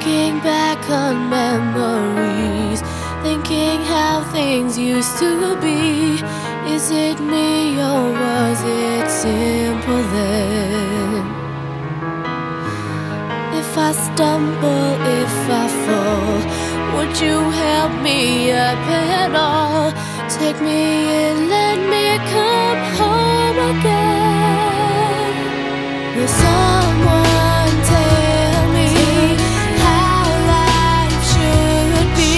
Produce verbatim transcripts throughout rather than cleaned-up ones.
Thinking back on memories, thinking how things used to be. Is it me or was it simple then? If I stumble, if I fall, would you help me up at all? Take me in, let me come home again. Will someone tell me how life should be?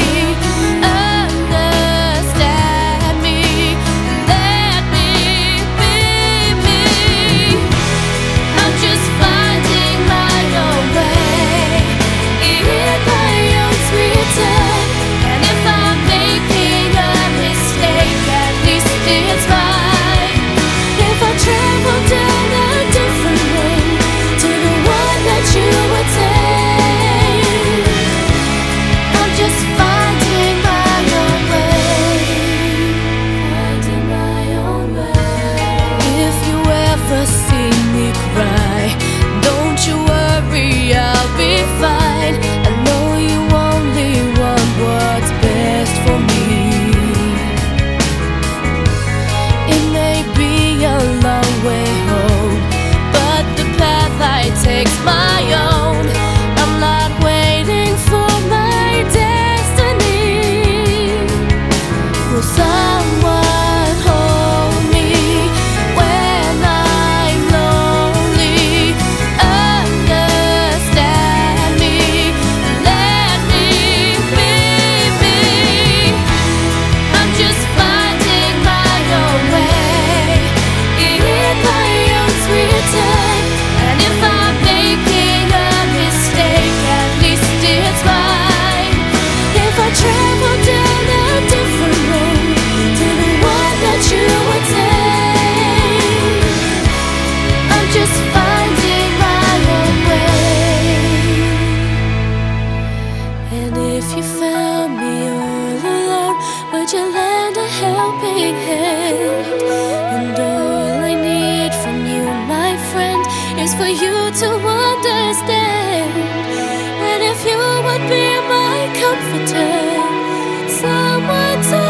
Understand me, let me be me. I'm just finding my own way in my own sweet time. And if I'm making a mistake, at least it's mine. If I travel down a different road to the one that you would take, I'm just finding my own way, finding my own way. If you ever see me cry, don't you worry, I'll be fine. I know you only want what's best for me. It may be a long way home, but the path I take's my own. I'm not waiting for my destiny. Will someone hold me when I'm lonely? Understand me, let me be me. I'm just finding my own way in my own sweet time. And if I'm making a mistake, at least it's mine. If I travel down a different road to the one that you would take, I'm just finding my own way. And if you found me all alone, would you lend a helping hand? And all I need from you, my friend, is for you to understand. And if you would be my comforter, someone to